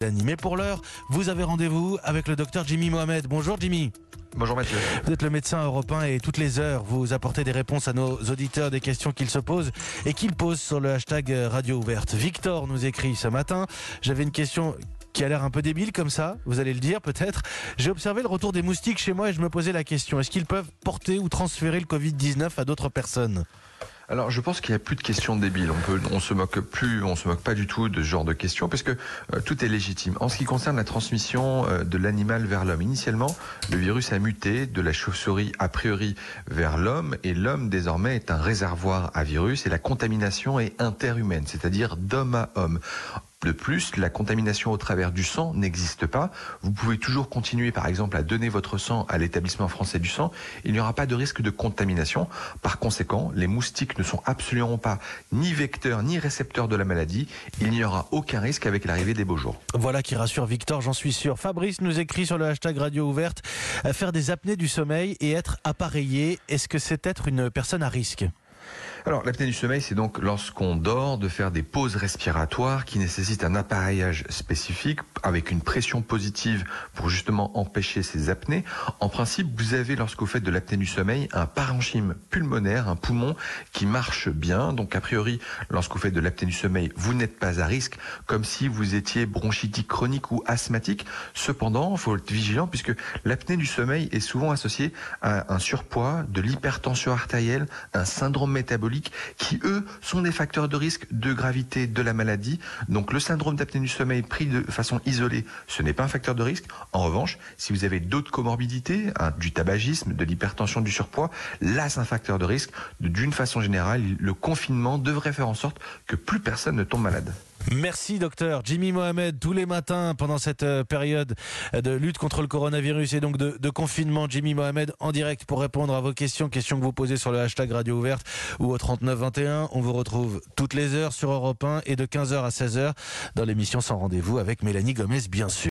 Mais pour l'heure, vous avez rendez-vous avec le docteur Jimmy Mohamed. Bonjour Jimmy. Bonjour Mathieu. Vous êtes le médecin européen et toutes les heures, vous apportez des réponses à nos auditeurs, des questions qu'ils se posent et qu'ils posent sur le hashtag Radio Ouverte. Victor nous écrit ce matin, j'avais une question qui a l'air un peu débile comme ça, vous allez le dire peut-être. J'ai observé le retour des moustiques chez moi et je me posais la question, est-ce qu'ils peuvent porter ou transférer le Covid-19 à d'autres personnes ? Alors je pense qu'il n'y a plus de questions débiles. On se moque pas du tout de ce genre de questions parce que tout est légitime. En ce qui concerne la transmission de l'animal vers l'homme, initialement, le virus a muté de la chauve-souris a priori vers l'homme et l'homme désormais est un réservoir à virus et la contamination est interhumaine, c'est-à-dire d'homme à homme. De plus, la contamination au travers du sang n'existe pas. Vous pouvez toujours continuer, par exemple, à donner votre sang à l'établissement français du sang. Il n'y aura pas de risque de contamination. Par conséquent, les moustiques ne sont absolument pas ni vecteurs ni récepteurs de la maladie. Il n'y aura aucun risque avec l'arrivée des beaux jours. Voilà qui rassure Victor, j'en suis sûr. Fabrice nous écrit sur le hashtag Radio Ouverte, faire des apnées du sommeil et être appareillé. Est-ce que c'est être une personne à risque ? Alors, l'apnée du sommeil, c'est donc lorsqu'on dort de faire des pauses respiratoires qui nécessitent un appareillage spécifique avec une pression positive pour justement empêcher ces apnées. En principe, vous avez, lorsque vous faites de l'apnée du sommeil, un parenchyme pulmonaire, un poumon qui marche bien. Donc, a priori, lorsque vous faites de l'apnée du sommeil, vous n'êtes pas à risque, comme si vous étiez bronchitique chronique ou asthmatique. Cependant, il faut être vigilant puisque l'apnée du sommeil est souvent associée à un surpoids, de l'hypertension artérielle, un syndrome métabolique qui, eux, sont des facteurs de risque de gravité de la maladie. Donc, le syndrome d'apnée du sommeil pris de façon isolée, ce n'est pas un facteur de risque. En revanche, si vous avez d'autres comorbidités, du tabagisme, de l'hypertension, du surpoids, là, c'est un facteur de risque. D'une façon générale, le confinement devrait faire en sorte que plus personne ne tombe malade. Merci docteur Jimmy Mohamed, tous les matins pendant cette période de lutte contre le coronavirus et donc de confinement. Jimmy Mohamed en direct pour répondre à vos questions que vous posez sur le hashtag Radio Ouverte ou au 3921. On vous retrouve toutes les heures sur Europe 1 et de 15h à 16h dans l'émission Sans Rendez-vous avec Mélanie Gomez bien sûr.